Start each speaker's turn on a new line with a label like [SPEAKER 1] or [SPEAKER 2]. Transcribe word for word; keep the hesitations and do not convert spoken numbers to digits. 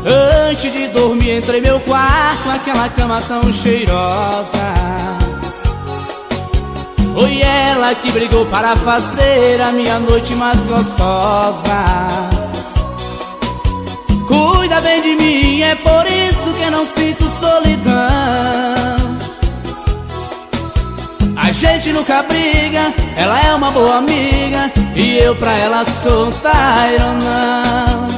[SPEAKER 1] Antes de dormir entrei meu quarto, aquela cama tão cheirosa. Foi ela que brigou para fazer a minha noite mais gostosa. Cuida bem de mim, é por isso que não sinto solidão. A gente nunca briga, ela é uma boa amiga e eu pra ela sou Tyrone.